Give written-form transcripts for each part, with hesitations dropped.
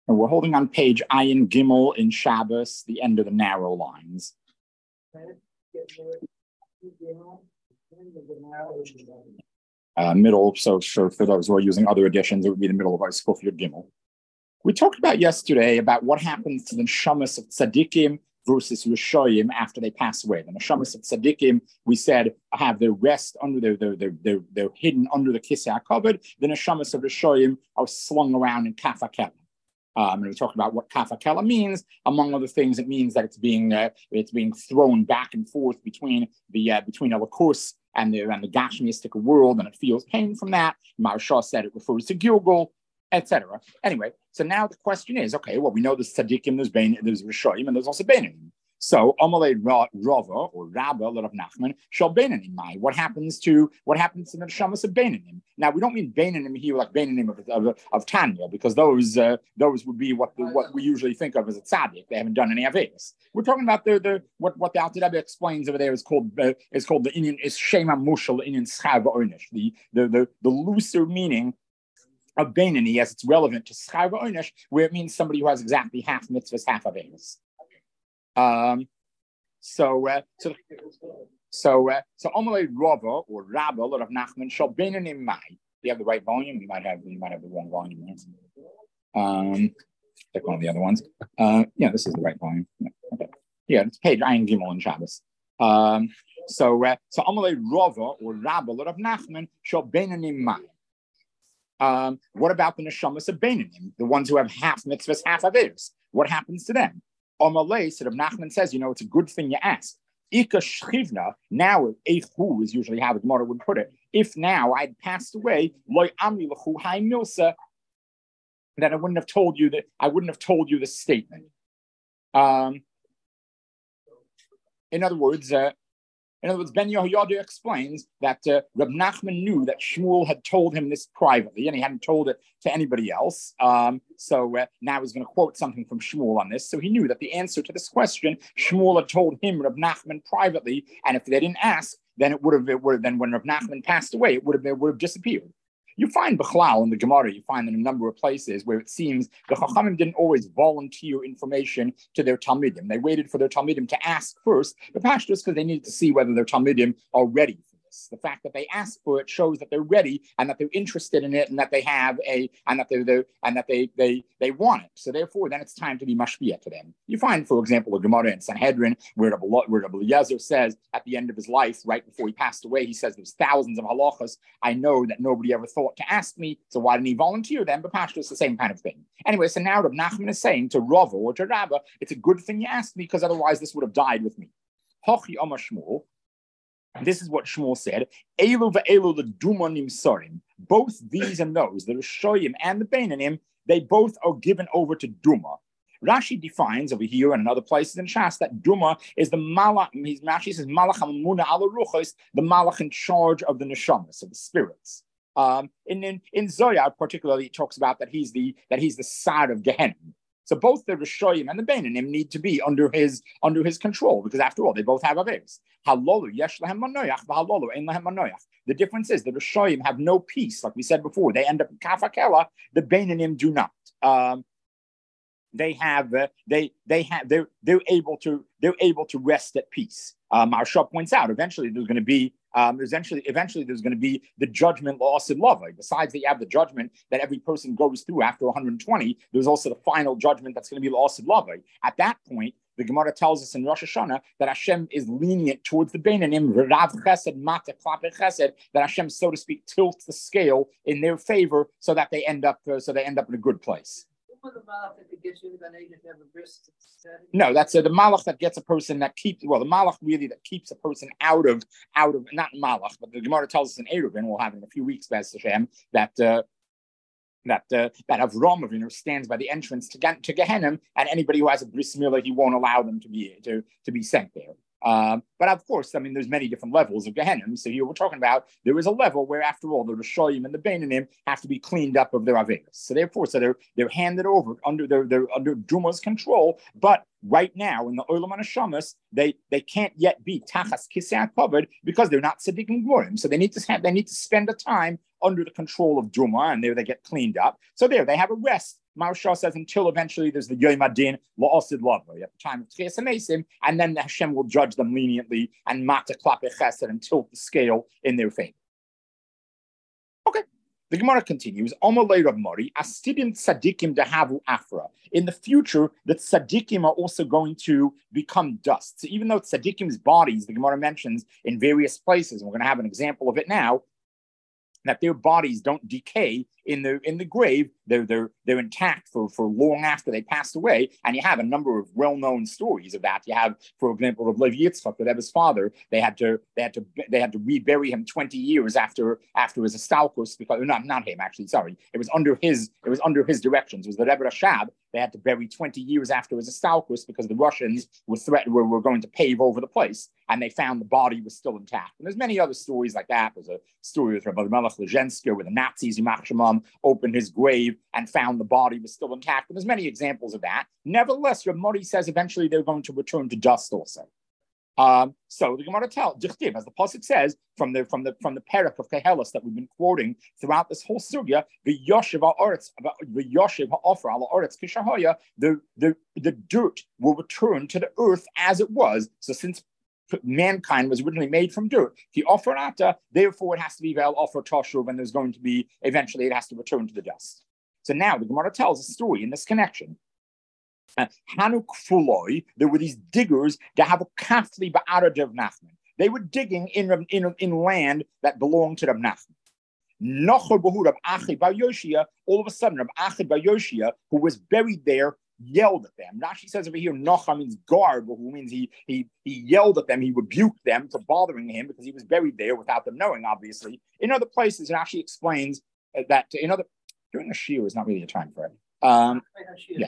And we're holding on page Ayin Gimel in Shabbos, the end of the narrow lines. Middle, so for those who are using other editions, it would be the middle of our Skuf Yud Gimel. We talked about yesterday about what happens to the neshamas of tzaddikim versus rishoyim after they pass away. The neshamas of tzaddikim, we said, have their rest under they're hidden under the kisei hakavod. The neshamas of rishoyim are slung around in kaf hakela. And we talked about what kaf hakela means. Among other things, it means that it's being thrown back and forth between Elikos and the Gashmiistic world, and it feels pain from that. Maharsha said it refers to Gilgal, etc. Anyway, so now the question is, okay, well, we know there's tzaddikim, there's rishoyim, and there's also beinanim. So Amalei Rava or Rabba Rav Nachman shall beinanim mai. What happens to the neshamas of beinanim? Now we don't mean beinanim here like beinanim of Tanya, because those would be what we usually think of as a tzaddik. They haven't done any averos. We're talking about what the Alter Rebbe explains over there is called the Inyan is Shema Mushal Inyan Schav Oynish, the looser meaning of Beinani as it's relevant to Schar V'Onesh, where it means somebody who has exactly half mitzvahs, half averos. So Amalei Rava or Rabba Rav Nachman shall Beinani mai. Do you have the right volume? You might have the wrong volume. Like one of the other ones. Yeah, this is the right volume. Yeah, okay. Yeah, it's page Ayin Gimel in Shabbos. So Amalei Rava or Rabba Rav Nachman shall Beinani mai. What about the neshamas of beinanim, the ones who have half mitzvahs, half averos? What happens to them? Amalei, so Rav Nachman says, it's a good thing you ask. Ika shchivna, now eichu is usually how the Gemara would put it. If now I'd passed away, loy amri lechu hai milsa, then I wouldn't have told you the statement. In other words, Ben Yehoyada explains that Reb Nachman knew that Shmuel had told him this privately, and he hadn't told it to anybody else. So now he's going to quote something from Shmuel on this. So he knew that the answer to this question, Shmuel had told him, Reb Nachman, privately, and if they didn't ask, then it would have. Then when Reb Nachman passed away, it would have disappeared. You find Bechlal in the Gemara, you find in a number of places where it seems the Chachamim didn't always volunteer information to their Talmidim. They waited for their Talmidim to ask first, the pashtus, because they needed to see whether their Talmidim are ready for this. The fact that they ask for it shows that they're ready and that they're interested in it and that they have they want it. So therefore, then it's time to be mashpiyah to them. You find, for example, a Gemara in Sanhedrin where Rabbi Eliezer says at the end of his life, right before he passed away, he says there's thousands of halachas I know that nobody ever thought to ask me, so why didn't he volunteer them? But Pashto is the same kind of thing. Anyway, so now Reb Nachman is saying to Rava or to Rabba, it's a good thing you asked me because otherwise this would have died with me. Hochi Amar Shmuel. This is what Shmuel said. Elu ve'elu ledumonim sorim. Both these and those, the Rishoyim and the Beinanim, they both are given over to Duma. Rashi defines over here and in other places in Shas that Duma is the Malach. Rashi says Malach Hamuna ala Ruchos, the Malach in charge of the neshamas, of the spirits. In Zohar particularly, it talks about that he's the Sar of Gehenna. So both the Rishoyim and the Beinanim need to be under his control, because after all, they both have averos. Halolu yesh lahem manoyach, v'halolu ein lahem manoyach. The difference is the Rishoyim have no peace, like we said before. They end up in kaf hakela. The Beinanim do not. They're able to rest at peace. Maharsha points out eventually there's going to be the judgment la'asid lava. Besides that you have the judgment that every person goes through after 120, there's also the final judgment that's going to be la'asid lava. At that point, the Gemara tells us in Rosh Hashanah that Hashem is lenient towards the Beinanim, Rav Chesed, Mata Klape Chesed, that Hashem, so to speak, tilts the scale in their favor so that they end up in a good place. No, that's the malach that gets a person that keeps. Well, the malach really that keeps a person out of not malach, but the Gemara tells us in Eruvin, we'll have in a few weeks, Bez Hashem, that Avram Avinu stands by the entrance to Gehenna, and anybody who has a bris milah, he won't allow them to be sent there. But of course, I mean, there's many different levels of Gehenna. So here we're talking about there is a level where, after all, the Rishoyim and the Beinanim have to be cleaned up of their averos. So therefore, they're handed over they're under Duma's control. But right now in the Olam HaNeshamas, they can't yet be Tachas Kisei HaKavod because they're not Tzaddikim Gvorim. So they need to spend the time under the control of Duma, and there they get cleaned up. So there they have a rest Maharsha says until eventually there's the Yom Adin La'asid Lavoi at the time of Tchias HaMesim, and then the Hashem will judge them leniently and Mata Klape Chesed and tilt the scale in their favor. Okay. The Gemara continues, Omalei Rav Mori, Asidim Tzadikim Dehavu Afra. In the future, the Tzadikim are also going to become dust. So even though Tzadikim's bodies, the Gemara mentions in various places, and we're going to have an example of it now, that their bodies don't decay in the grave, they're intact for long after they passed away. And you have a number of well-known stories of that. You have, for example, of Levi Yitzchak, the Rebbe's father. They had to rebury him 20 years after his Estalkus, because not him actually. Sorry, it was under his directions. It was the Rebbe Rashab. They had to bury 20 years after his Estalkus because the Russians were going to pave over the place, and they found the body was still intact. And there's many other stories like that. There's a story with Rabbi Melech Lezhensker, where the Nazis, Yimach Shemam, opened his grave and found the body was still intact. And there's many examples of that. Nevertheless, Reb Mori says eventually they're going to return to dust also. So the Gemara tells, as the pasuk says from the parak of Kehelis that we've been quoting throughout this whole sugya, the Yoshev ha'ofra ala oretz kishahoya, the dirt will return to the earth as it was. So since mankind was originally made from dirt, the offerata, therefore it has to be vel offer toshuv, and there's going to be eventually it has to return to the dust. So now the Gemara tells a story in this connection. Hanuk Fuloi, there were these diggers that have a kafli ba'arad of Nachman. They were digging in land that belonged to Reb Nachman. Nochor Bahur Reb Achi Bar Yoshia, all of a sudden Reb Achi Bar Yoshia, who was buried there, yelled at them. Rashi says over here, Nocha means gar, who means he yelled at them, he rebuked them for bothering him because he was buried there without them knowing, obviously. In other places, it actually explains that during a shiur is not really a time for it.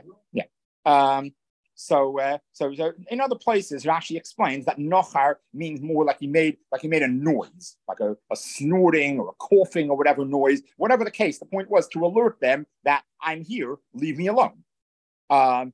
So in other places, Rashi explains that nochar means more like he made a noise, like a snorting or a coughing or whatever noise. Whatever the case, the point was to alert them that I'm here, leave me alone. Also,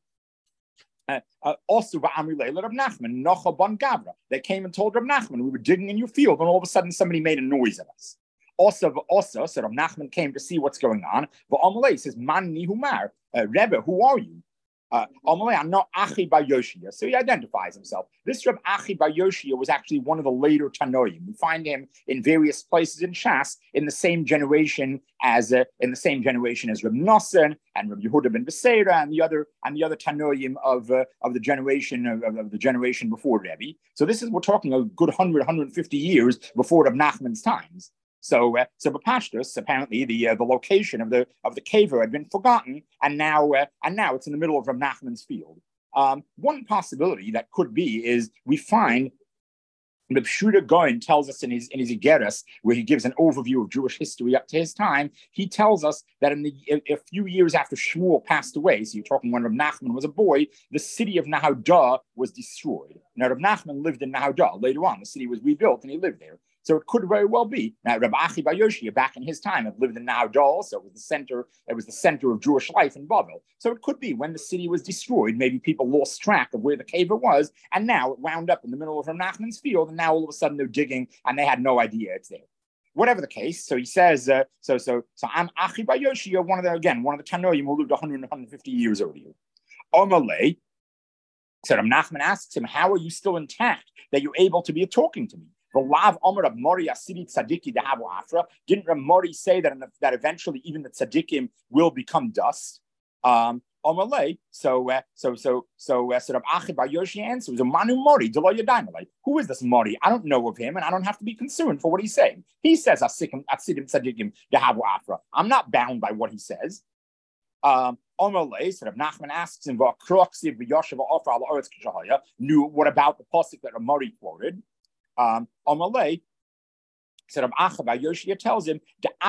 Rab Nachman, Nocha Ban Gavra. They came and told Rab Nachman, we were digging in your field, and all of a sudden somebody made a noise at us. So Rab Nachman came to see what's going on. But Amalei says, Man Nihumar, Rebbe, who are you? Amalei, I'm not Achi Bar Yoshia. So he identifies himself. This Reb Achi Bar Yoshia was actually one of the later Tanoim. We find him in various places in Shas in the same generation as Reb Nosson and Reb Yehuda ben Beseira and the other Tanoim of the generation before Rebbe. So we're talking a good 150 years before Reb Nachman's times. So Bapashtus, apparently the location of the caver had been forgotten, and now it's in the middle of Reb Nachman's field. One possibility that could be is we find Reb Shuda Goin tells us in his Igeres, where he gives an overview of Jewish history up to his time. He tells us that a few years after Shmuel passed away, so you're talking when Reb Nachman was a boy, the city of Nahaudah was destroyed. Now Reb Nachman lived in Nahaudah. Later on, the city was rebuilt, and he lived there. So it could very well be. Now, Rabbi Achi Bar Yoshia, back in his time, had lived in Nahaudah also. It was the center of Jewish life in Bavel. So it could be when the city was destroyed, maybe people lost track of where the caver was, and now it wound up in the middle of Reb Nachman's field, and now all of a sudden they're digging, and they had no idea it's there. Whatever the case, so he says, so I'm Achi Bar Yoshia, one of the Tanoim who lived 150 years earlier. Omalei, so Reb Nachman asks him, how are you still intact that you're able to be talking to me? Didn't Reb Mori say that eventually even the tzaddikim will become dust? So Reb Achi Bar Yoshia answers, Manu Mori, who is this Mori? I don't know of him, and I don't have to be concerned for what he's saying. He says, I'm not bound by what he says. So Reb Nachman asks him, what about the pasuk that Mori quoted? Amalei said, Achi Bar Yoshia tells him,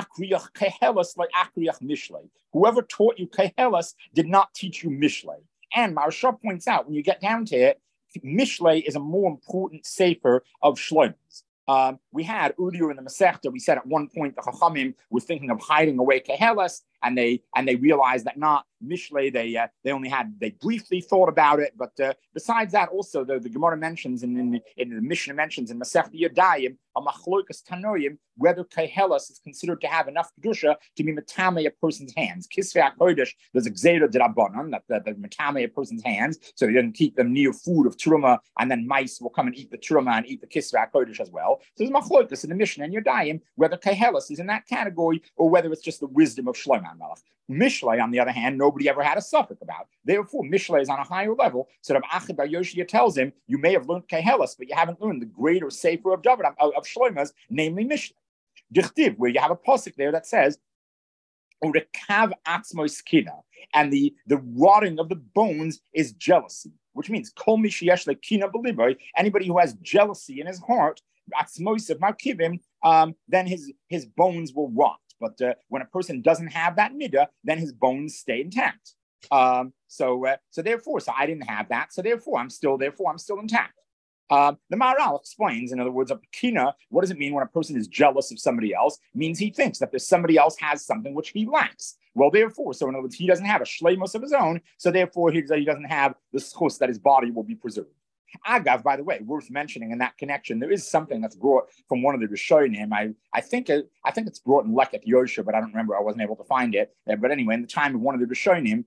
whoever taught you Kehelis did not teach you Mishlei. And Maharsha points out, when you get down to it, Mishlei is a more important sefer of Shlomo's. We had earlier in the Masechta, we said at one point the Chachamim were thinking of hiding away Kehelis, they realized that not Mishlei, they briefly thought about it, but besides that, also the Gemara mentions in the Mishnah mentions in Masechta Yadayim a machlokas tanoim whether kehelas is considered to have enough kedusha to be metame a person's hands. Kisvei hakodesh, there's a gzeira d'rabbanan that metame a person's hands, so you doesn't keep them near food of truma, and then mice will come and eat the truma and eat the kisvei hakodesh as well. So there's machlokas in the Mishnah and Yadayim whether kehelas is in that category or whether it's just the wisdom of Shlomo HaMelech. Mishlei, on the other hand, nobody ever had a suffix about. Therefore, Mishlei is on a higher level. So Rav Achi Bar Yoshia tells him, you may have learned Kehelas, but you haven't learned the greater sefer of David, of Shlomo's, namely Mishlei. Dichtiv, where you have a pasuk there that says, Urekav atzmos kina, and the rotting of the bones is jealousy, which means Kol mi sheyesh lekina b'liboy, anybody who has jealousy in his heart, atzmos of markivim, then his bones will rot. But when a person doesn't have that midah, then his bones stay intact. So therefore, I didn't have that. So therefore, I'm still intact. The Maharal explains, in other words, a kina. What does it mean when a person is jealous of somebody else? It means he thinks that there's somebody else has something which he lacks. Well, therefore, so in other words, he doesn't have a shleimus of his own. So therefore, he doesn't have the schus that his body will be preserved. Agav, by the way, worth mentioning in that connection, there is something that's brought from one of the Rishonim. I think it's brought in Leket Yosha, but I don't remember. I wasn't able to find it. But anyway, in the time of one of the Rishonim,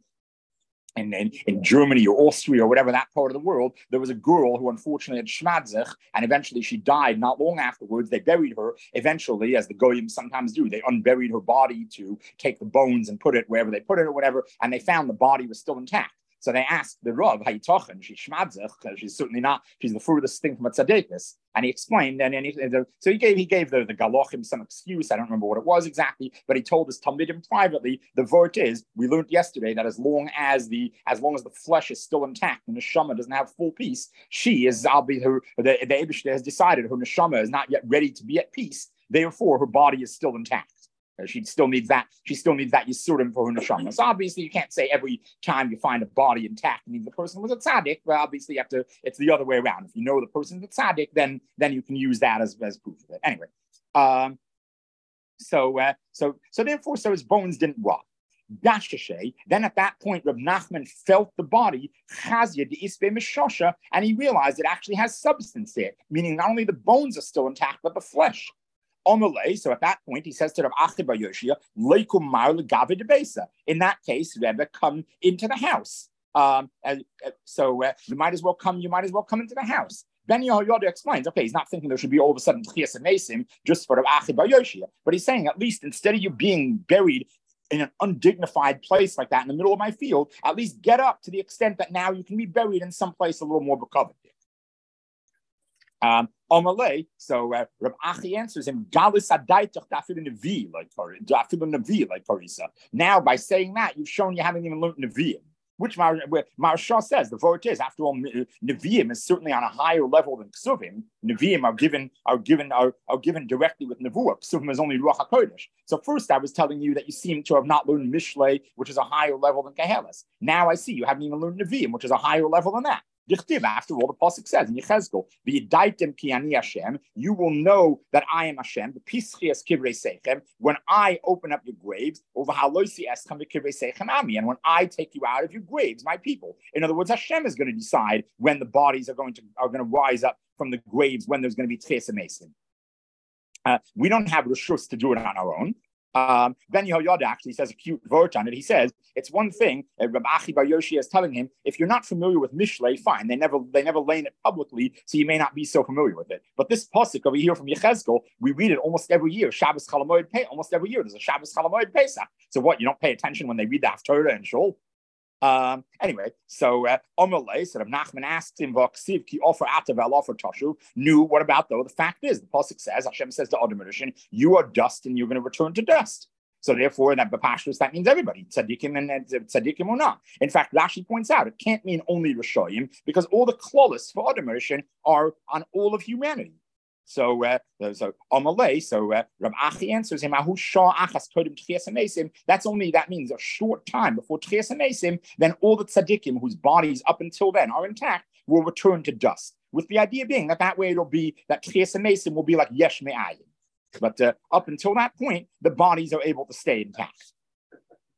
in Germany or Austria or whatever, that part of the world, there was a girl who unfortunately had shmadzich, and eventually she died. Not long afterwards, they buried her. Eventually, as the goyim sometimes do, they unburied her body to take the bones and put it wherever they put it or whatever, and they found the body was still intact. So they asked the Rav, Hayitochen, she's shmadzich, because she's certainly not, she's the furthest thing from a tzaddikus. And he explained, so he gave the Galochim some excuse. I don't remember what it was exactly, but he told his Talmidim privately, the vort is, we learned yesterday that as long as the flesh is still intact and the neshama doesn't have full peace, the Eibishter has decided her neshama is not yet ready to be at peace. Therefore, her body is still intact. She still needs that yisurim for her neshama. So obviously, you can't say every time you find a body intact means the person was a tzaddik. Well, obviously, you have to. It's the other way around. If you know the person's a tzaddik, then you can use that as proof of it. Anyway, so therefore, his bones didn't rot. Dashashe. Then at that point, Reb Nachman felt the body chazia deisbe mishosha, and he realized it actually has substance there, meaning not only the bones are still intact, but the flesh. So at that point, he says to Rav Achi Bar Yoshia, Leikum mar legabe debesa. In that case, Rebbe, come into the house. You might as well come into the house. Ben Yehoyada explains, okay, he's not thinking there should be all of a sudden Tchias Mesim just for Rav Achi Bar Yoshia, but he's saying at least instead of you being buried in an undignified place like that in the middle of my field, at least get up to the extent that now you can be buried in some place a little more becovered. So Rav Achi answers him, now by saying that, you've shown you haven't even learned Nevi'im, which Maharsha says, the vort is, after all, Nevi'im is certainly on a higher level than Ksuvim. Nevi'im are given directly with Nevuah. Ksuvim is only Ruach HaKodesh. So first I was telling you that you seem to have not learned Mishlei, which is a higher level than Kehelas. Now I see you haven't even learned Nevi'im, which is a higher level than that. After all, the pasuk says in Yechezkel, "V'yidaitem ki ani Hashem," you will know that I am Hashem. The pischias kivrei seichem, when I open up your graves, overhaloisi eschem kivrei seichem ami, and when I take you out of your graves, my people. In other words, Hashem is going to decide when the bodies are going to rise up from the graves, when there's going to be tchias mesim. We don't have reshus to do it on our own. Ben Yehoyada actually says a cute vort on it. He says it's one thing. Rabbi Achi Bar Yoshia is telling him, if you're not familiar with Mishlei, fine. They never lane it publicly, so you may not be so familiar with it. But this pasuk over here from Yechezkel, we read it almost every year. Shabbos Chalamoid Pei. Almost every year there's a Shabbos Chalamoid Pesach. So what? You don't pay attention when they read the Haftorah and Shul? Anyway, so Omerle, so Nachman asks him, ki offer atavel offer toshu. No, what about though? The fact is, the pasuk says, Hashem says to Adam Rishon, you are dust and you're going to return to dust. So therefore, that b'pashtus, that means everybody, tzaddikim and tzaddikim or not. In fact, Rashi points out it can't mean only Rishoyim because all the klolos for Adam Rishon are on all of humanity. So Amalei, Rav Achi answers him, that means a short time before Tchias HaMesim, then all the tzaddikim whose bodies up until then are intact will return to dust. With the idea being that way it'll be that Tchias HaMesim will be like Yesh Me'ayin. But up until that point, the bodies are able to stay intact.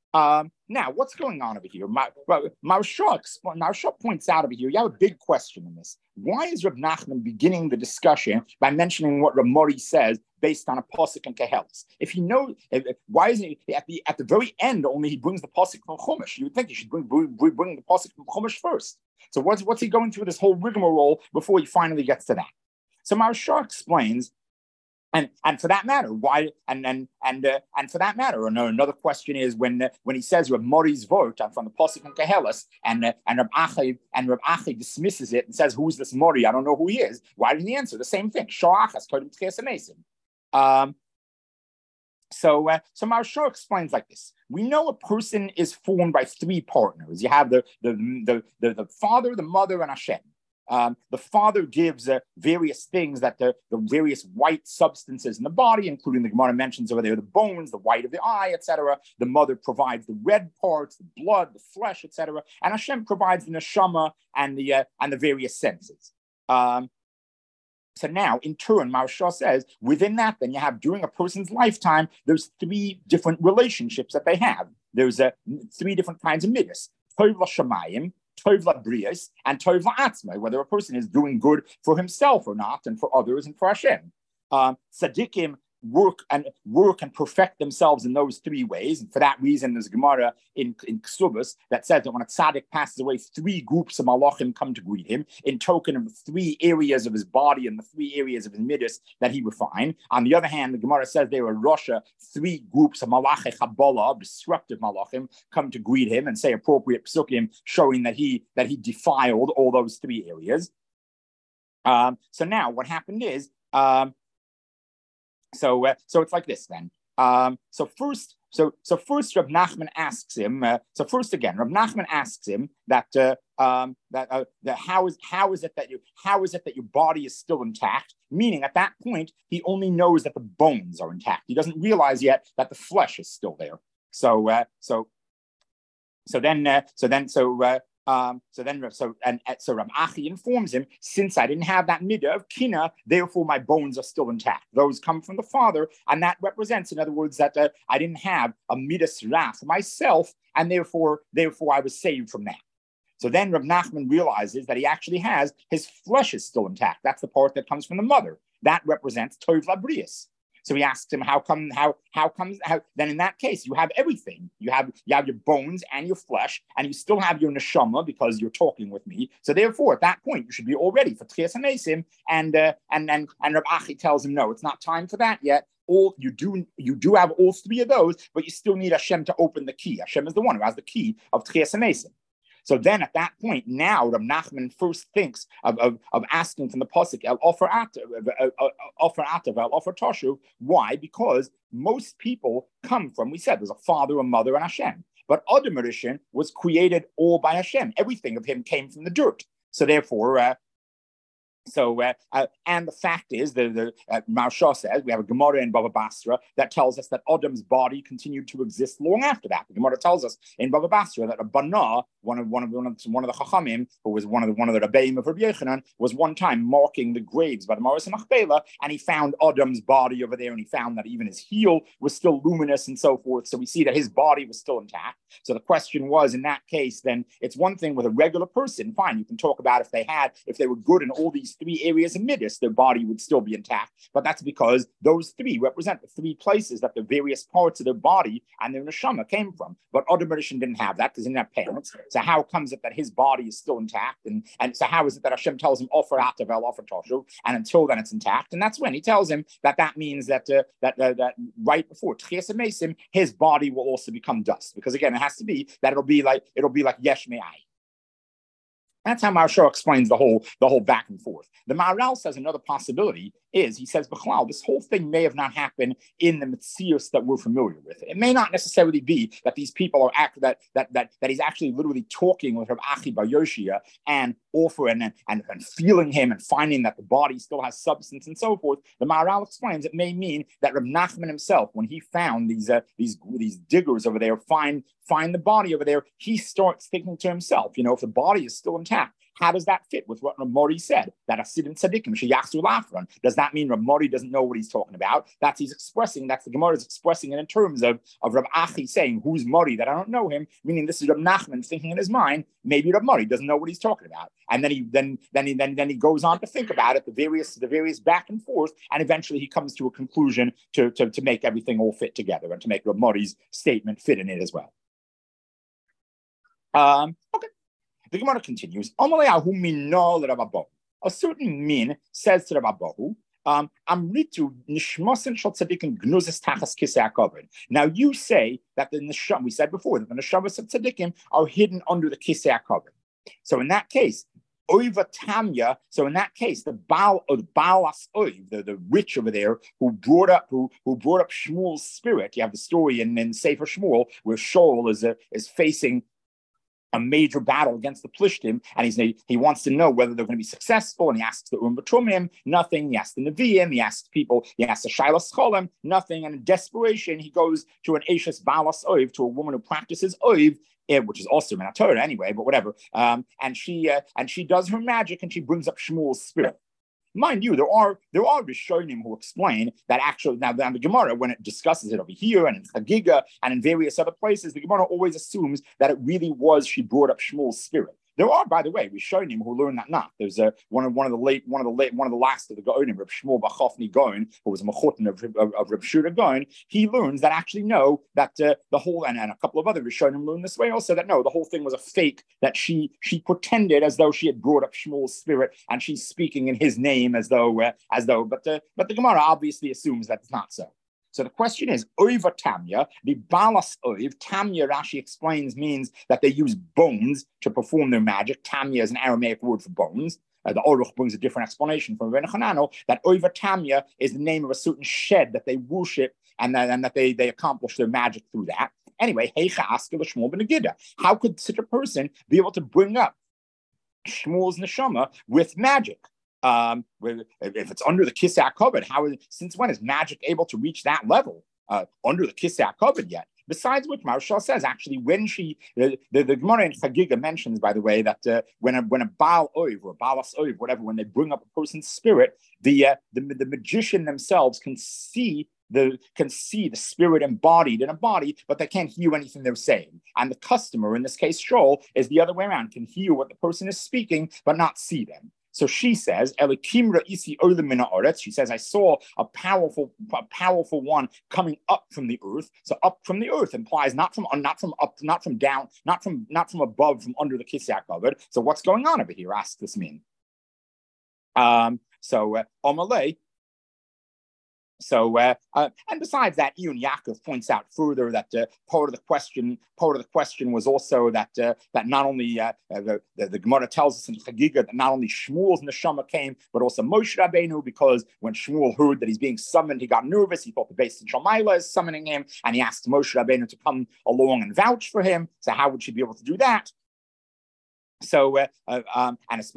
Now, what's going on over here? Maharsha points out over here, you have a big question in this. Why is Reb Nachman beginning the discussion by mentioning what Reb Mori says based on a pasuk and Kehelis? If he knows, why isn't he at the very end? Only he brings the pasuk from Chumash. You would think he should bring the pasuk from Chumash first. So what's he going through this whole rigmarole before he finally gets to that? So Maharsha explains. And for that matter, why? And for that matter, another question is when he says Reb Mori's vote from the pasuk from Kehelis, and Reb Achai dismisses it and says, "Who's this Mori? I don't know who he is." Why didn't he answer the same thing? Shoachas kodem tchias hamesim. So Maharsha explains like this: we know a person is formed by three partners. You have the father, the mother, and Hashem. The father gives various things that the various white substances in the body, including the Gemara mentions over there, the bones, the white of the eye, etc. The mother provides the red parts, the blood, the flesh, etc. And Hashem provides the neshama and the various senses. So now, in turn, Maharsha says, within that, then you have, during a person's lifetime, there's three different relationships that they have. There's three different kinds of midas. Tov l'shamayim, Tov labrias, and Tov la'atzma, whether a person is doing good for himself or not, and for others and for Hashem. Tzaddikim work and perfect themselves in those three ways, and for that reason, there's Gemara in Ksubas that says that when a tzaddik passes away, three groups of malachim come to greet him in token of the three areas of his body and the three areas of his midas that he refined. On the other hand, the Gemara says they were Russia, three groups of malachi chabola, disruptive malachim, come to greet him and say appropriate psukim, showing that he defiled all those three areas. So now what happened is. So it's like this then. So first Reb Nachman asks him. Reb Nachman asks him that how is it that your body is still intact? Meaning, at that point, he only knows that the bones are intact. He doesn't realize yet that the flesh is still there. So Rav Achi informs him, since I didn't have that midah of kina, therefore my bones are still intact. Those come from the father, and that represents, in other words, that I didn't have a midas ra for myself, and therefore I was saved from that. So then Rav Nachman realizes that he actually has, his flesh is still intact. That's the part that comes from the mother. That represents Tov labrias. So he asks him, how then in that case, you have everything. You have your bones and your flesh, and you still have your neshama because you're talking with me. So therefore, at that point, you should be all ready for Tchias HaMesim. And Reb Achi tells him, no, it's not time for that yet. You do have all three of those, but you still need Hashem to open the key. Hashem is the one who has the key of Tchias HaMesim. So then at that point, now Reb Nachman first thinks of asking from the pasuk El Ofer Atav El Ofer Toshu. Why? Because most people come from, we said, there's a father, a mother, and Hashem. But Adam Rishon was created all by Hashem. Everything of him came from the dirt. So therefore, and the fact is, the Maharsha says, we have a Gemara in Bava Basra that tells us that Adam's body continued to exist long after that. The Gemara tells us in Bava Basra that a Bana, one of the Chachamim, who was one of the Rebbeim of Rabbi Yochanan, was one time marking the graves by the Maris and Machpelah, and he found Adam's body over there, and he found that even his heel was still luminous and so forth. So we see that his body was still intact. So the question was, in that case, then it's one thing with a regular person. Fine, you can talk about if they were good in all these three areas of midas, their body would still be intact. But that's because those three represent the three places that the various parts of their body and their neshama came from. But Adam Rishon didn't have that because he didn't have parents. So how comes it that his body is still intact? And so how is it that Hashem tells him Ofer Atav El Ofer Toshu, and until then it's intact? And that's when he tells him that means that right before Tchias HaMesim, his body will also become dust. Because again, it has to be that it'll be like Yesh Me'ai. That's how Maharsha explains the whole back and forth. The Maharal says another possibility is, he says, B'chlal, this whole thing may have not happened in the Metzius that we're familiar with. It may not necessarily be that these people are that he's actually literally talking with Rav Achi Bar Yoshia and offering and feeling him and finding that the body still has substance and so forth. The Maharal explains it may mean that Rav Nachman himself, when he found these diggers over there find the body over there, he starts thinking to himself, if the body is still intact, How does that fit with what Reb Mori said? That Asidim Tzadikim sheyachzu lafron. Does that mean Reb Mori doesn't know what he's talking about? That's the Gemara is expressing it in terms of Reb Achi saying, who's Mori, that I don't know him, meaning this is Reb Nachman thinking in his mind, maybe Reb Mori doesn't know what he's talking about. And then he goes on to think about it, the various back and forth, and eventually he comes to a conclusion to make everything all fit together and to make Reb Mori's statement fit in it as well. Okay. The Gemara continues. A certain min says to the Rabbahu, Amritu nishmasin shal tzadikim gnuzes tachas kisei hakavod. Now you say that the neshama, we said before, that the neshamas of tzadikim are hidden under the kisei hakavod. So in that case, Oiva Tamya, so in that case, the Baalas Oiv, the witch over there who brought up Shmuel's spirit. You have the story in Sefer Shmuel where Shaul is facing a major battle against the Plishtim, and he wants to know whether they're going to be successful, and he asks the Batumim, nothing. He asks the Nevi'im, he asks people, he asks the Shilas Cholim, nothing. And in desperation, he goes to an Ashes Balas Oiv, to a woman who practices Oiv, which is also in Torah anyway, but whatever. And she does her magic, and she brings up Shmuel's spirit. Mind you, there are Rishonim who explain that actually, now the Gemara, when it discusses it over here and in Chagiga and in various other places, the Gemara always assumes that it really was, she brought up Shmuel's spirit. There are, by the way, Rishonim who learn that not. There's one of the last of the Gaonim, Reb Shmuel Bachofni Gaon, who was a Mechutin of Reb Shura Gaon. He learns that actually no, that the whole, and a couple of other Rishonim learn this way also, that no, the whole thing was a fake, that she pretended as though she had brought up Shmuel's spirit and she's speaking in his name as though, but the Gemara obviously assumes that it's not so. So the question is, Oiva Tamya, the Balas Oiv, Tamya, Rashi explains, means that they use bones to perform their magic. Tamya is an Aramaic word for bones. The Oruch brings a different explanation from Rebbeinu Hanano, that Oiva Tamya is the name of a certain shed that they worship and that they accomplish their magic through that. Anyway, Heicha Askil Shmuel ben Agida. How could such a person be able to bring up Shmuel's neshama with magic? If it's under the Kisei HaKavod, since when is magic able to reach that level under the Kisei HaKavod yet? Besides which, Maharshal says actually when the Gemara in Chagiga mentions, by the way, that when a Baal Oiv or a Balas Oiv, whatever, when they bring up a person's spirit, the magician themselves can see the spirit embodied in a body, but they can't hear anything they're saying. And the customer, in this case Shaul, is the other way around, can hear what the person is speaking, but not see them. So she says, she says, I saw a powerful one coming up from the earth. So up from the earth implies not from down, not from above, from under the Kisei HaKavod. So what's going on over here? Asks this min. Omalei. So, and besides that, Iyun Yaakov points out further that part of the question was also that not only the Gemara tells us in Chagiga that not only Shmuel's neshama came, but also Moshe Rabbeinu, because when Shmuel heard that he's being summoned, he got nervous. He thought the Beis Shamayla is summoning him, and he asked Moshe Rabbeinu to come along and vouch for him. So how would she be able to do that? So he answers,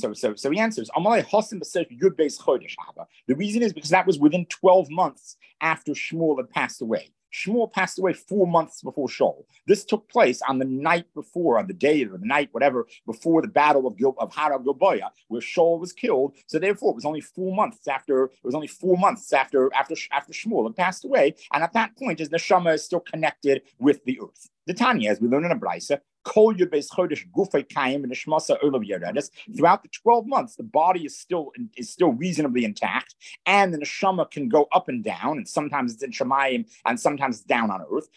the reason is because that was within 12 months after Shmuel had passed away. Shmuel passed away 4 months before Shaul. This took place on the night before, on the day or the night, whatever, before the battle of Har Gilboa, where Shaul was killed. So therefore, it was only 4 months after. Shmuel had passed away, and at that point, his neshama is still connected with the earth. The Tanya, as we learn in a brisa, throughout the 12 months, the body is still reasonably intact, and the neshama can go up and down, and sometimes it's in Shemayim, and sometimes it's down on earth.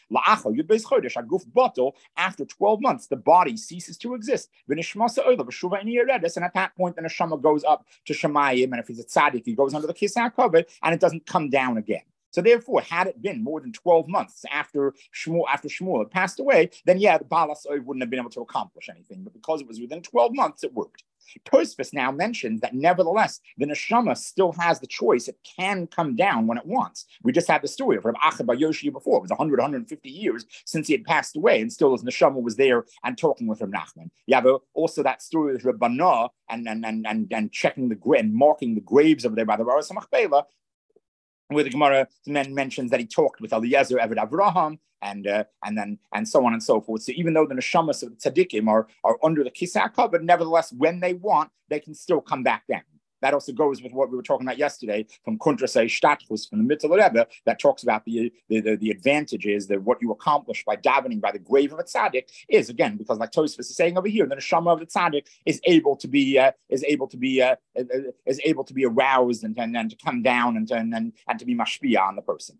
After 12 months, the body ceases to exist. And at that point, the neshama goes up to Shemayim, and if he's a tzaddik, he goes under the Kisei HaKavod, and it doesn't come down again. So therefore, had it been more than 12 months after Shmuel had passed away, then yeah, the Balas Oiv wouldn't have been able to accomplish anything. But because it was within 12 months, it worked. Tosfos now mentions that nevertheless, the neshama still has the choice. It can come down when it wants. We just had the story of Reb Acha Bar Yoshi before. It was 150 years since he had passed away, and still his neshama was there and talking with Reb Nachman. You have also that story with Reb Bana and checking and marking the graves over there by the Baras HaMachpelah, where the Gemara mentions that he talked with Eliezer Eved Avraham, and so on and so forth. So even though the neshamas of the tzaddikim are under the kisah but nevertheless, when they want, they can still come back down. That also goes with what we were talking about yesterday from Kuntrasei Shtatchus from the Mitzvah Rebbe that talks about the advantages that what you accomplish by davening by the grave of a tzaddik is, again, because like Tosfos is saying over here, the neshama of the tzaddik is able to be aroused and to come down and to be mashpia on the person.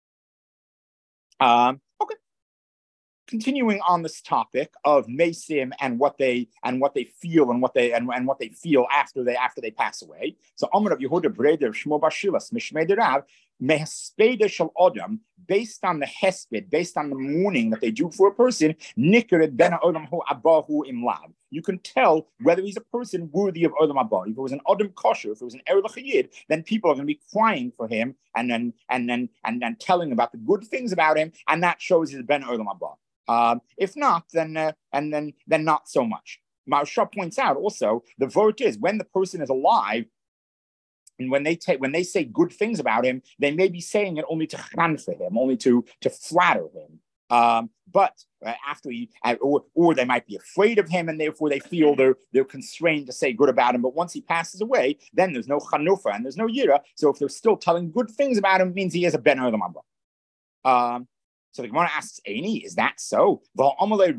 Okay. Continuing on this topic of Mesim and what they feel and what they feel after they pass away. So Amar of Yehuda Breder Shmo Bashilas Mishmei Rav Mehespeda Shel Adam, based on the hesped, based on the mourning that they do for a person, Nikeret Ben Olam Hu Abahu Imlav. You can tell whether he's a person worthy of Olam Haba. If it was an Adam Kosher, if it was an Erel Chayid, then people are going to be crying for him and then telling about the good things about him, and that shows he's Ben Olam Haba. If not, then not so much. Maharsha points out also the vote is when the person is alive, and when they say good things about him, they may be saying it only to chan for him, only to flatter him. But after or they might be afraid of him, and therefore they feel they're constrained to say good about him. But once he passes away, then there's no chanufa and there's no yira. So if they're still telling good things about him, it means he is a ben olam haba. So the Gemara asks, Eini, is that so? The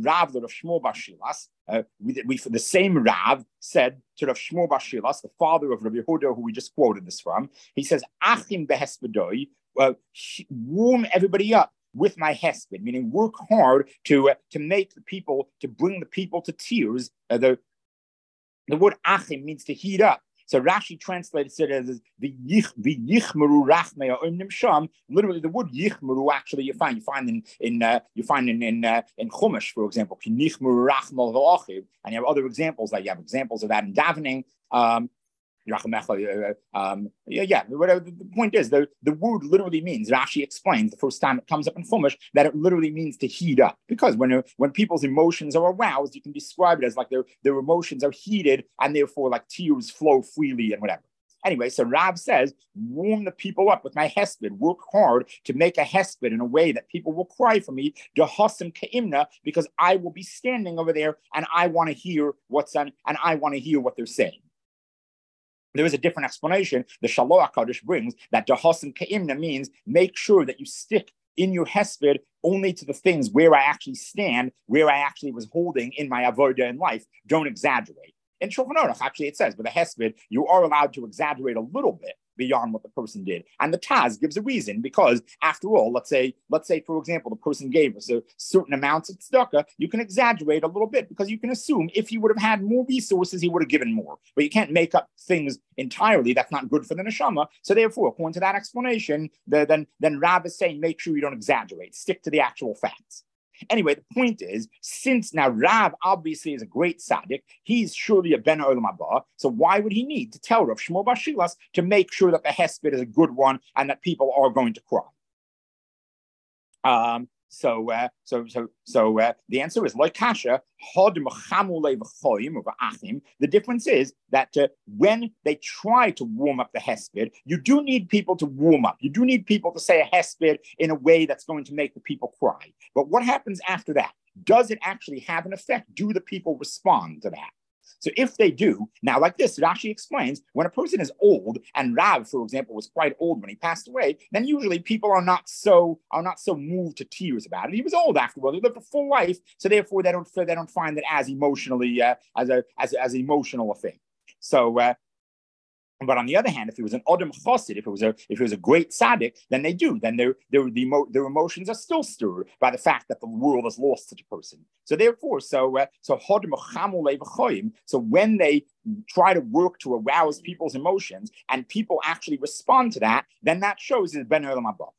same Rav said to Rav Shmuel Bar Shilas, the father of Rabbi Yehuda, who we just quoted this from. He says, Achim behespedoi, warm everybody up with my hesped, meaning work hard to bring the people to tears. The word Achim means to heat up. So Rashi translates it as the yichmeru rachmei ha'omnim sham. Literally, the word yichmeru actually you find in Chumash, for example, ki nichmeru rachmal v'achiv, and you have other examples like you have examples of that in davening. Whatever the point is, the word literally means, Rashi explains the first time it comes up in Chumash, that it literally means to heat up. Because when people's emotions are aroused, you can describe it as like their emotions are heated and therefore like tears flow freely and whatever. Anyway, so Rav says, warm the people up with my hesped, work hard to make a hesped in a way that people will cry for me, dehasim keimna, because I will be standing over there and I want to hear what they're saying. There is a different explanation. The Shaloach Kadosh brings that Dahasim Keimna means make sure that you stick in your hesped only to the things where I actually stand, where I actually was holding in my avodah in life. Don't exaggerate. In Shulchan Aruch, actually, it says with a hesped, you are allowed to exaggerate a little bit beyond what the person did. And the Taz gives a reason, because after all, let's say, for example, the person gave us a certain amount of tzedakah, you can exaggerate a little bit because you can assume if he would have had more resources, he would have given more. But you can't make up things entirely. That's not good for the neshama. So therefore, according to that explanation, then Rav is saying, make sure you don't exaggerate. Stick to the actual facts. Anyway, the point is, since now Rav obviously is a great tzaddik, he's surely a ben olam haba. So why would he need to tell Rav Shmuel Bar Shilas to make sure that the hesped is a good one and that people are going to cry? So the answer is like kasha. The difference is that when they try to warm up the hesped, you do need people to warm up. You do need people to say a hesped in a way that's going to make the people cry. But what happens after that? Does it actually have an effect? Do the people respond to that? So if they do, now like this, Rashi explains, when a person is old, and Rav, for example, was quite old when he passed away, then usually people are not so moved to tears about it. He was old afterward; he lived a full life, so therefore they don't find it as emotionally as emotional a thing. So. But on the other hand, if he was an Adam Chassid, if it was a great tzaddik, then they do. Then their emotions are still stirred by the fact that the world has lost such a person. So therefore, so when they try to work to arouse people's emotions and people actually respond to that, then that shows is ben olam haba.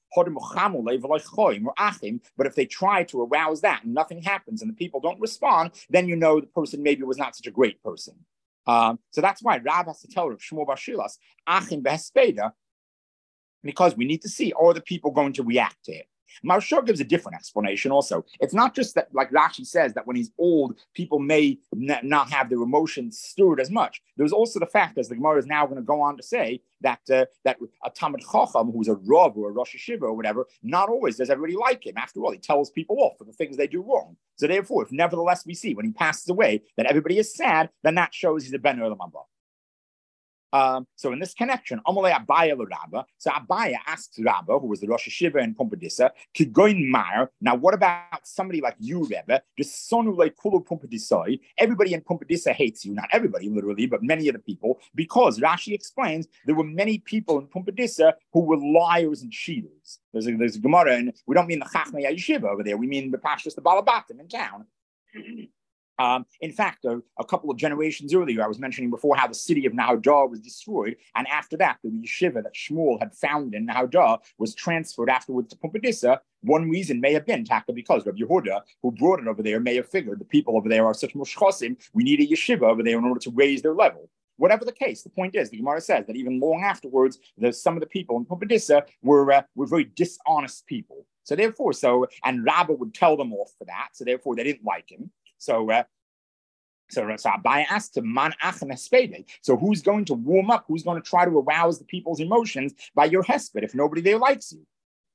But if they try to arouse that and nothing happens and the people don't respond, then you know the person maybe was not such a great person. So that's why Rav has to tell Rav Shmuel Bar Shilas, Achim behespeda, because we need to see, are the people going to react to it? Maharsha gives a different explanation also. It's not just that, like Rashi says, that when he's old, people may not have their emotions stirred as much. There's also the fact, as the Gemara is now going to go on to say, that that a Talmid Chacham, who's a Rav or a Rosh Hashiva or whatever, not always does everybody like him. After all, he tells people off for the things they do wrong. So therefore, if nevertheless we see when he passes away that everybody is sad, then that shows he's a Ben Olam Haba. So in this connection, Amalei Abaya Rabba. So Abaya asks Rabba, who was the Rosh Hashiva in Pumbedisa, Kigoin Mar. Now, what about somebody like you, Rebbe? Just sonu like kulu Pumbedisai. Everybody in Pumbedisa hates you. Not everybody, literally, but many of the people, because Rashi explains there were many people in Pumbedisa who were liars and cheaters. There's a Gemara, and we don't mean the Chachmei Yeshiva over there. We mean the Pashtus, the Balabatim in town. In fact, a couple of generations earlier, I was mentioning before how the city of Nahadah was destroyed, and after that, the yeshiva that Shmuel had founded in Nahadah was transferred afterwards to Pumbedisa. One reason may have been Taka because Rabbi Yehuda, who brought it over there, may have figured the people over there are such mushchosim, we need a yeshiva over there in order to raise their level. Whatever the case, the point is, the Gemara says that even long afterwards, some of the people in Pumbedisa were very dishonest people. So therefore, and Rabbah would tell them off for that. So therefore, they didn't like him. So Abai asked him, Man Achim Hespede. So who's going to warm up? Who's going to try to arouse the people's emotions by your hesped if nobody there likes you?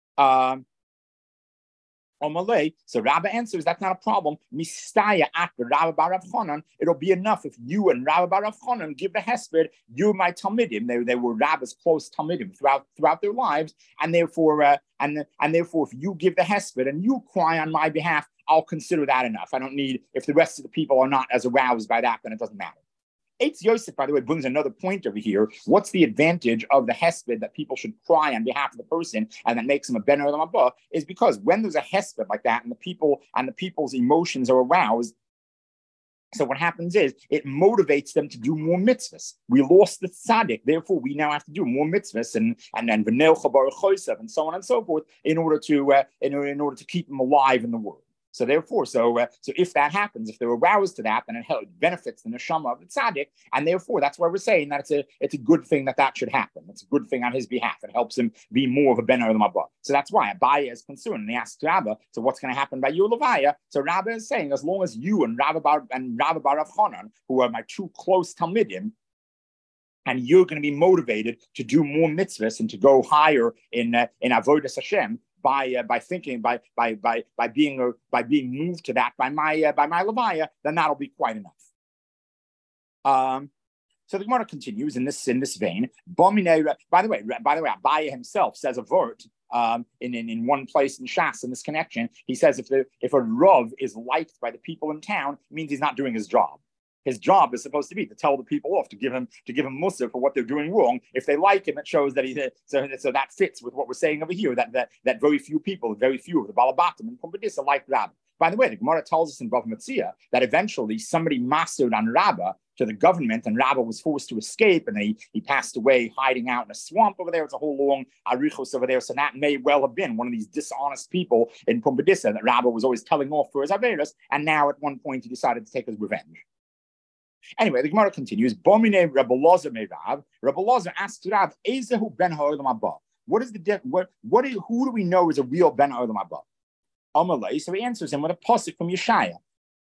So Rabba answers, that's not a problem. Mistaya after Rabba Bar Chanan, it'll be enough if you and Rabba Bar Chanan give the hesped. You're my talmidim. They were Rabba's close talmidim throughout their lives, and therefore, therefore, if you give the hesped and you cry on my behalf, I'll consider that enough. I don't need, if the rest of the people are not as aroused by that, then it doesn't matter. Eitz Yosef, by the way, brings another point over here. What's the advantage of the hesped that people should cry on behalf of the person and that makes him a ben olam haba? Is because when there's a hesped like that and the people's emotions are aroused, so what happens is it motivates them to do more mitzvahs. We lost the tzaddik, therefore we now have to do more mitzvahs and v'nel chabar chosav and so on and so forth in order to keep them alive in the world. So therefore, so if that happens, if they're aroused to that, then it benefits the neshama of the tzaddik, and therefore that's why we're saying that it's a good thing that should happen. It's a good thing on his behalf. It helps him be more of a ben olam haba. So that's why Abaya is concerned, and he asks Rabba, so what's going to happen by you, Levaya? So Rabba is saying, as long as you and Rabba Bar Rav Chanan, who are my two close talmidim, and you're going to be motivated to do more mitzvahs and to go higher in avodas Hashem. By being moved to that by my levaya, then that'll be quite enough. So the Gemara continues in this vein. By the way, Abaya himself says a word in one place in Shas in this connection. He says if a Rav is liked by the people in town, it means he's not doing his job. His job is supposed to be to tell the people off, to give him mussar for what they're doing wrong. If they like him, it shows that so that fits with what we're saying over here. That very few people, very few of the Balabatim and Pumbedisa like Rabba. By the way, the Gemara tells us in Bava Metzia that eventually somebody mastered on Rabba to the government, and Rabba was forced to escape, and he passed away hiding out in a swamp over there. It's a whole long arichos over there. So that may well have been one of these dishonest people in Pumbedisa that Rabba was always telling off for his averos, and now at one point he decided to take his revenge. Anyway, the Gemara continues. Bomine Rebbe Lozer meirav. Rebbe Lozer asks Rav, "Ezehu ben ha'olam haba." What is who do we know is a real ben ha'olam haba? Amalei. So he answers him with a pasuk from Yeshaya.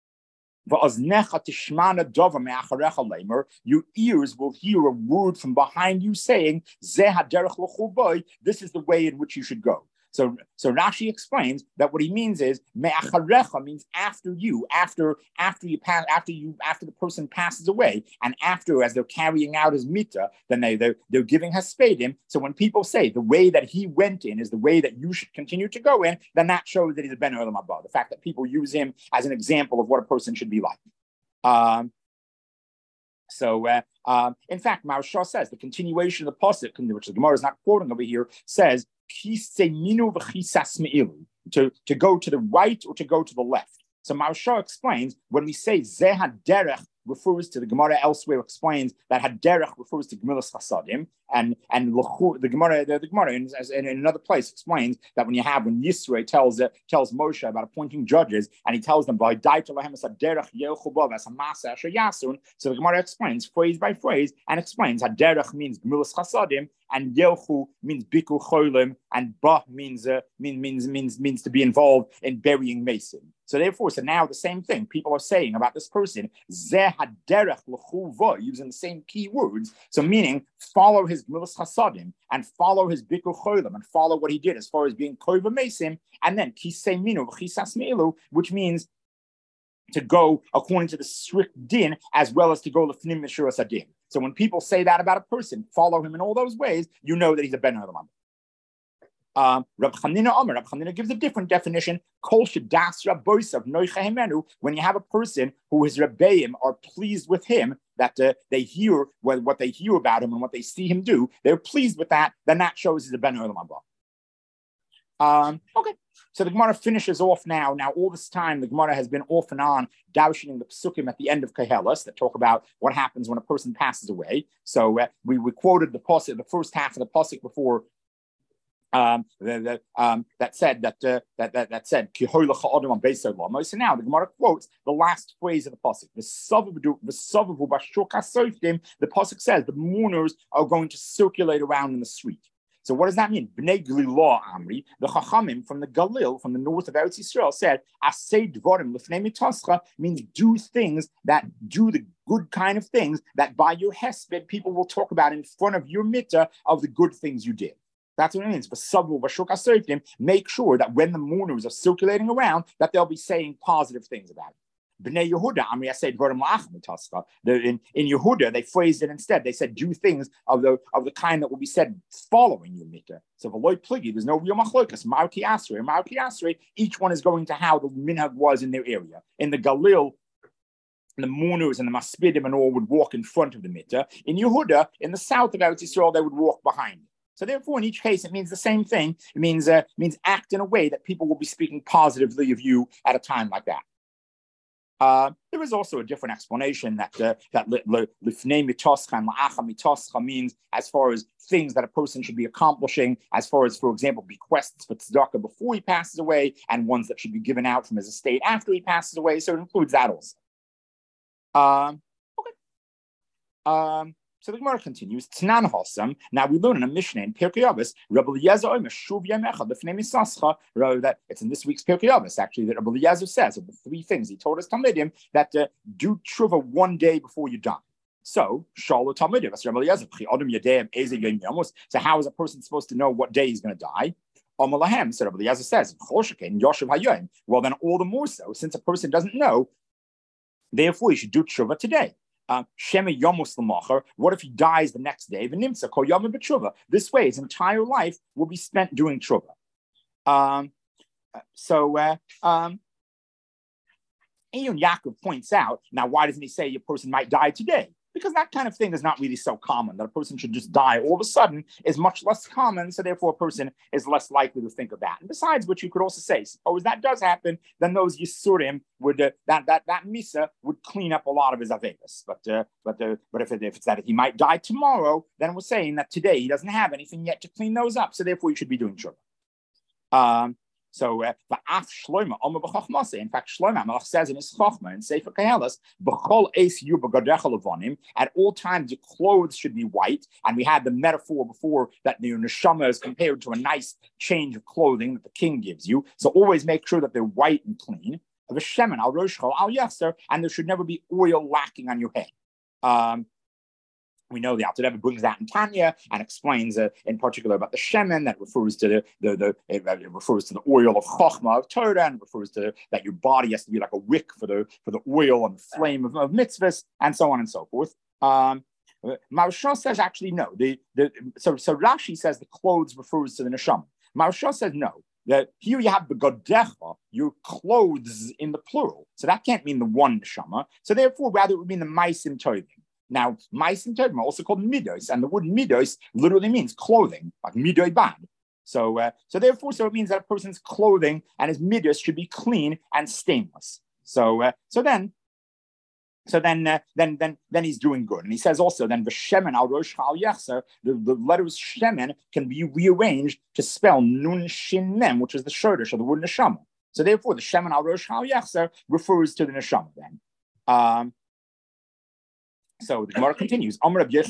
Your ears will hear a word from behind you saying, "This is the way in which you should go." So Rashi explains that what he means is me'acharecha means after the person passes away, and after, as they're carrying out his mita, then they're giving haspedim. So when people say the way that he went in is the way that you should continue to go in, then that shows that he's a ben olam haba. The fact that people use him as an example of what a person should be like. In fact, Maharsha says the continuation of the pasuk, which the Gemara is not quoting over here, says to go to the right or to go to the left. So Maharsha explains when we say Zeh derech refers to, the Gemara elsewhere explains that Haderech refers to Gemilas Chasadim, and the Gemara in another place explains that when Yisro tells Moshe about appointing judges, and he tells them by so the Gemara explains phrase by phrase and explains Haderech means Gemilas Chasadim, and Yelchu means Bikur Cholim, and Bah means to be involved in burying Mason. So therefore, now the same thing people are saying about this person, Zeh Haderech L'chuva, using the same key words. So meaning follow his Gemilas Chasadim and follow his Bikur Cholim and follow what he did as far as being Koiva Mason, and then Kisei Minu V'Chisas Meilu, which means to go according to the strict din as well as to go L'fnim Mishuras Adin. So when people say that about a person, follow him in all those ways, you know that he's a Ben Ha'olam. Rab Chanina gives a different definition. Kol shedasra boisav noicha himenu. When you have a person who his rebbeim are pleased with him, that they hear what they hear about him and what they see him do, they're pleased with that, then that shows he's a Ben Ha'olam haba. Okay. So the Gemara finishes off now. Now, all this time, the Gemara has been off and on, dowshing the psukim at the end of Koheles that talk about what happens when a person passes away. So we quoted the pasuk, the first half of the pasuk before, that said Kihoylecha Adam on Beiso Lamo. So now the Gemara quotes the last phrase of the pasuk. The pasuk says the mourners are going to circulate around in the street. So what does that mean? Bnei Galilah Amri, the Chachamim from the Galil, from the north of Eretz Yisrael, said, Asay Dvarim L'fnei Mitascha means do the good kind of things that by your hesped people will talk about in front of your mitzvah of the good things you did. That's what it means. Make sure that when the mourners are circulating around, that they'll be saying positive things about it. Bnei Yehuda, Amri, I said, in Yehuda, they phrased it instead. They said, do things of the kind that will be said following your mitzvah. So for Loi Pligi, there's no real machlokas. Marki Asri, each one is going to how the minhag was in their area. In the Galil, the mourners and the maspidim and all would walk in front of the mitzvah. In Yehuda, in the south of Eretz Yisrael, they would walk behind it. So therefore, in each case, it means the same thing. It means act in a way that people will be speaking positively of you at a time like that. There is also a different explanation that lifnei mitoscha and la'acha mitoscha means as far as things that a person should be accomplishing, as far as, for example, bequests for tzedakah before he passes away, and ones that should be given out from his estate after he passes away. So it includes that also. So the Gemara continues. Tanan Hosam. Now we learn in a Mishnah in Pirkei Avos, Rabbi Eliezer Omer Shuv Yemechad Lefnei Misascha. That it's in this week's Pirkei Avos actually that Rabbi Eliezer says of the three things he told us Talmidim that do tshuva one day before you die. So Shalo Talmidim. That's Rabbi Eliezer. So how is a person supposed to know what day he's going to die? Amalahem. So Rabbi Eliezer says, well, then all the more so, since a person doesn't know, therefore he should do tshuva today. What if he dies the next day? This way, his entire life will be spent doing tshuva. Iyun Yaakov points out, now why doesn't he say a person might die today? Because that kind of thing is not really so common. That a person should just die all of a sudden is much less common, so therefore a person is less likely to think of that. And besides which, you could also say, suppose that does happen, then those Yisurim would that Misa would clean up a lot of his Avedas. But if it's that he might die tomorrow, then we're saying that today he doesn't have anything yet to clean those up, so therefore you should be doing tshuva. So, in fact, Shlomo Melech says in his Chochmah in Sefer Koheles, at all times your clothes should be white, and we had the metaphor before that the neshama is compared to a nice change of clothing that the king gives you. So always make sure that they're white and clean. And there should never be oil lacking on your head. We know the Alter Rebbe brings that in Tanya and explains in particular about the shemen that refers to it refers to the oil of chokhmah of Torah, and refers to that your body has to be like a wick for the oil and the flame of mitzvahs, and so on and so forth. Maharsha says actually no. So Rashi says the clothes refers to the neshama. Maharsha says no. That here you have the godecha, your clothes in the plural. So that can't mean the one neshama. So therefore, rather it would mean the maisim tovim. Now, ma'asim tovim are also called midos, and the word midos literally means clothing, like midoi bad. So it means that a person's clothing and his midos should be clean and stainless. So then So then he's doing good. And he says also, then v'shemen al rosh chal yachzer, the letters shemen can be rearranged to spell nun shin mem, which is the shortish of the word neshama. So therefore, the shemen al rosh chal yachzer refers to the neshama then. So the Gemara continues.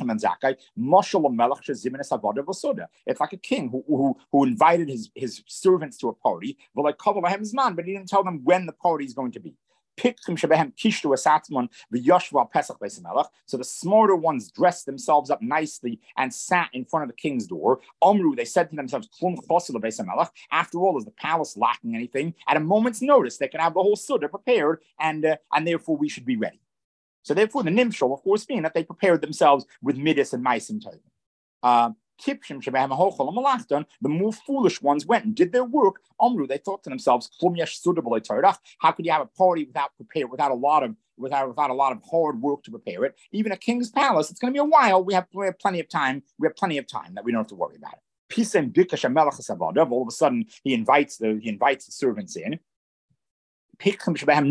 It's like a king who invited his servants to a party, but he didn't tell them when the party is going to be. So the smarter ones dressed themselves up nicely and sat in front of the king's door. They said to themselves, after all, is the palace lacking anything? At a moment's notice, they can have the whole Suda prepared, and therefore we should be ready. So therefore, the nimshal, of course, being that they prepared themselves with midas and maisim tovim. The more foolish ones went and did their work. They thought to themselves, how could you have a party without a lot of hard work to prepare it? Even a king's palace, it's going to be a while. We have plenty of time. We have plenty of time that we don't have to worry about it. All of a sudden, he invites the servants in. So now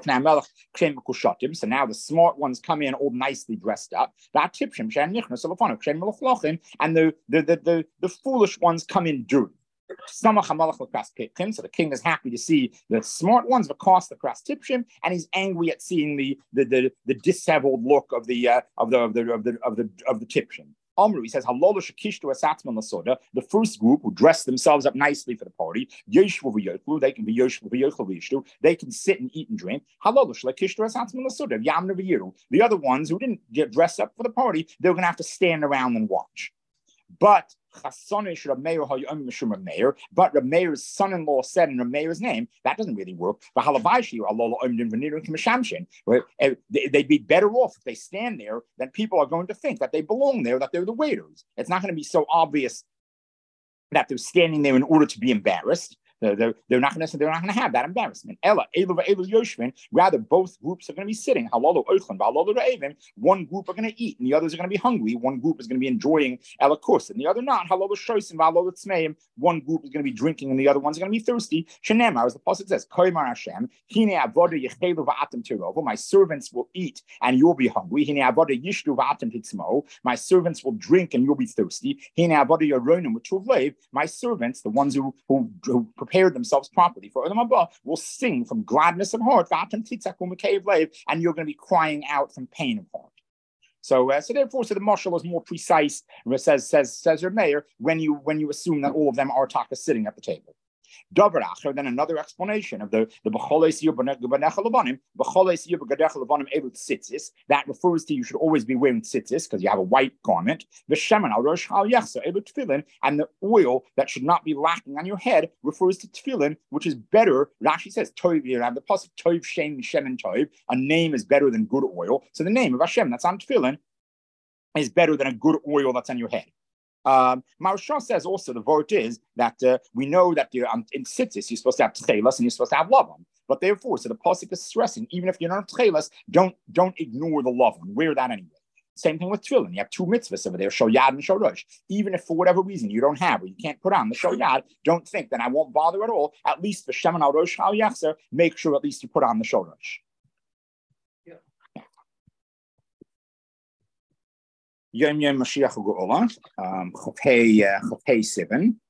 the smart ones come in all nicely dressed up. And the foolish ones come in dirty. So the king is happy to see the smart ones across the kras tipshim, and he's angry at seeing the disheveled look of the tipshim. He says, the first group who dressed themselves up nicely for the party, they can be they can sit and eat and drink. The other ones who didn't get dressed up for the party, they're going to have to stand around and watch. But Rameir's son-in-law said in Rameir's name, that doesn't really work. They'd be better off if they stand there, then people are going to think that they belong there, that they're the waiters. It's not going to be so obvious that they're standing there in order to be embarrassed. They're not going to have that embarrassment. Rather, both groups are going to be sitting. One group are going to eat, and the others are going to be hungry. One group is going to be enjoying elakos, and the other not. One group is going to be drinking, and the other one's going to be thirsty. As the pasuk says, my servants will eat, and you'll be hungry. My servants will drink, and you'll be thirsty. My servants, the ones who prepared themselves properly for Olam Haba, will sing from gladness of heart, and you're going to be crying out from pain of heart. So therefore, the mashal is more precise. Says your mayor when you assume that all of them are taka sitting at the table. Then another explanation of the b'choles yub b'nechel levanim, b'choles yub b'gadechel levanim elut tzitzis. That refers to you should always be wearing tzitzis because you have a white garment. V'shemen al rosh chal yachzer elut tefillin, and the oil that should not be lacking on your head refers to tefillin, which is better. Rashi says tov. You have the pasuk tov shem shemen tov. A name is better than good oil. So the name of Hashem that's on tefillin is better than a good oil that's on your head. Maharsha says also the vort is that we know that in tzitzis you're supposed to have tchelas and you're supposed to have lavan. But therefore, so the pasuk is stressing, even if you're not tchelas, don't ignore the lavan. Wear that anyway. Same thing with tefillin. You have two mitzvahs over there, shoyad and shorosh. Even if for whatever reason you don't have or you can't put on the shoyad, don't think that I won't bother at all. At least for shemen al rosh chal yachzer, make sure at least you put on the shorosh. Yom Yom Mashiach Geola, Chofhei 7.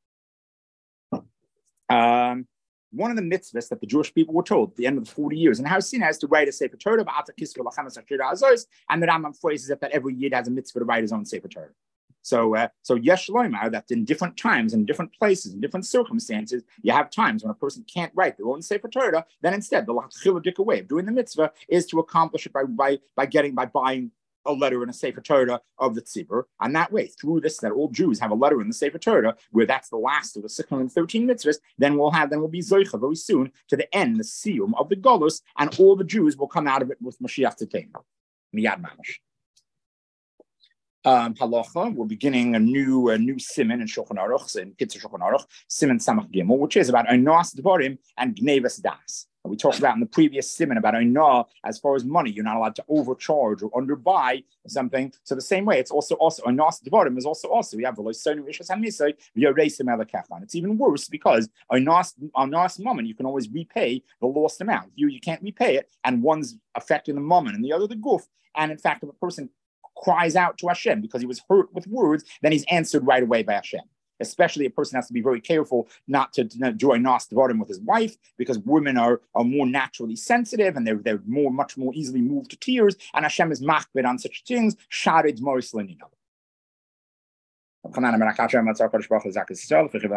One of the mitzvahs that the Jewish people were told at the end of the 40 years, and how Sinai has to write a Sefer Torah, and the Rambam phrases it that every Yid has a mitzvah to write his own Sefer Torah. So Yesh Loimar, that in different times, in different places, in different circumstances, you have times when a person can't write their own Sefer Torah, then instead the Lachchiladik way of doing the mitzvah is to accomplish it by buying a letter in a Sefer Torah of the Tzibur, and that way, through this, that all Jews have a letter in the Sefer Torah, where that's the last of the 613 mitzvahs, then we'll be Zoicha very soon to the end, the Siyum of the Golus, and all the Jews will come out of it with Mashiach Tzidkenu. Miyad Mamash. halacha. We're beginning a new siman in Shulchan Aruch, in Kitzur Shulchan Aruch, siman Samach Gimel, which is about Oinas Dvarim and Gnevas Das. We talked about in the previous siman about Oinah as far as money. You're not allowed to overcharge or underbuy something. So the same way, it's also Oinas Dvarim is also we have the Loisonu Ishas Hamisai v'Yoreisim Elakechan. It's even worse because Oinas Mammon you can always repay the lost amount. You can't repay it, and one's affecting the Mammon and the other the Guf. And in fact, if a person cries out to Hashem because he was hurt with words, then he's answered right away by Hashem. Especially a person has to be very careful not to do a nas dvarim with his wife, because women are more naturally sensitive and they're much more easily moved to tears. And Hashem is machbid on such things. Sharid moris lenino.